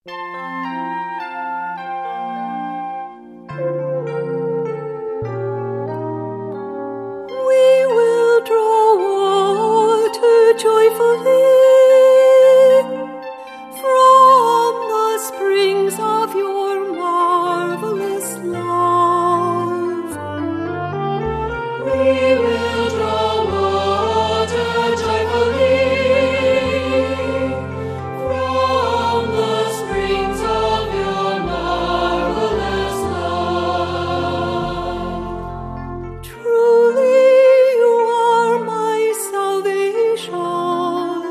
We will draw water joyfully from the springs of your marvelous love. We will draw water joyfully from the springs of your marvelous love. Truly you are my salvation.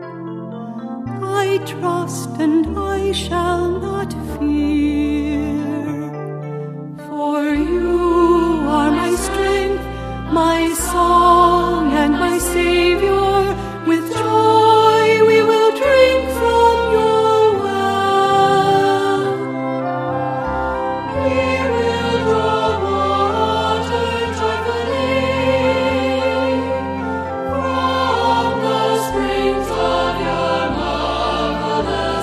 I trust and I shall not fear, for you are my strength, my song and my Savior. With joy we will drink from your well. We will draw water joyfully from the springs of your marvelous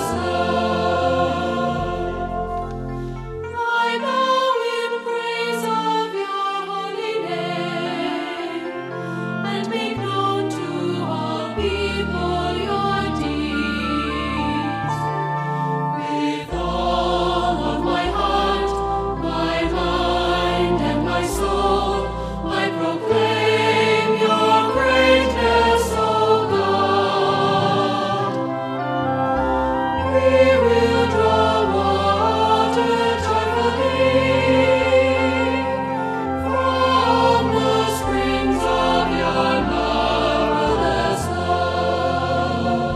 love. I bow in praise of your holy name and make known to all people your deeds. With all of my heart, my mind, and my soul, I proclaim your greatness, O God. We will draw water joyfully from the springs of your marvelous love.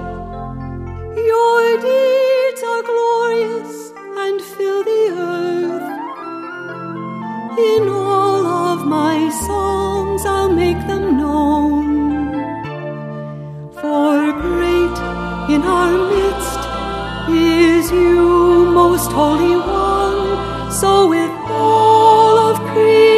Your deeds are glorious and fill the earth. In all of my songs I'll make them known. For great in our midst is you, most holy one. So with all of creation